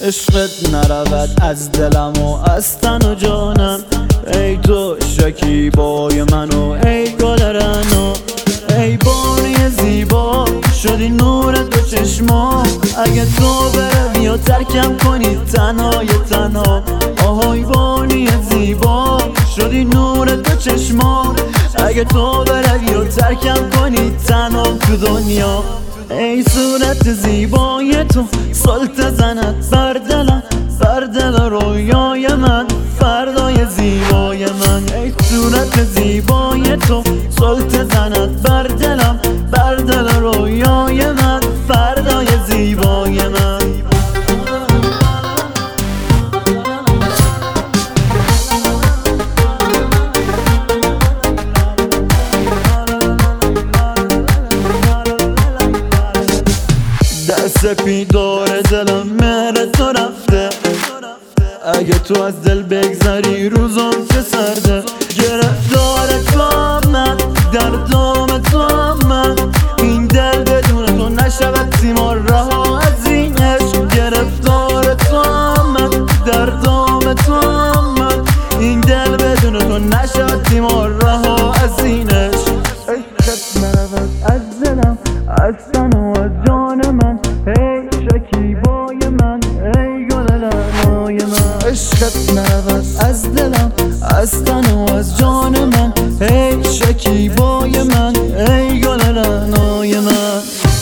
عشقت نرود از دلم و از تن و جانم. ای تو شکیبای منو ای گل رعنا، ای بانی زیبا شدی نور دو چشما. اگه تو بروی و ترکم کنی تنهای تنها، آهای بانی زیبا شدی نور دو چشما. اگه تو بروی و ترکم کنی تنها تو دنیا. ای صورت زیبای تو سلطه زند بر دلم، بر دل رویای من فردای زیبای من. ای صورت زیبای تو سلطه زند بر دلم، بر دل رویای من فردای زیبای من. سپی دور دلم مهر تو رفته، اگه تو از دل بگذری روزم که سرده. گرفتار تو من در دام تو من، این دل بدون تو نشود تیمار رها از این عشق. گرفتار تو من در دام تو من، این دل بدون تو نشود تیمار رها از این عشق. عشقت نرود از دلم از تن و از جان من، ای شکیبای من ای گل رعنای من. عشقت نرود از دلم از تن و از جان من، ای شکیبای من ای گل رعنای من.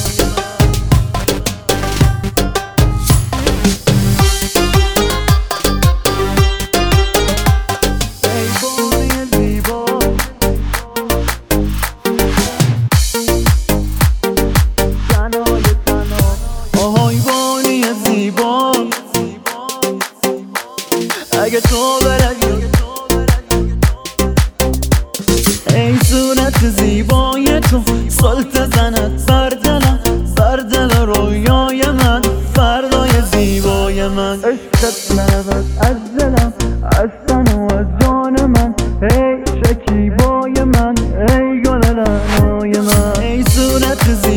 اگه تو بروی ای صورت زیبای تو سلطه زند بر دلم، بر دل رویای من فردای زیبای من. عشقت نرود از دلم از تن و از جان من، ای شکیبای من ای گل رعنای من. ای صورت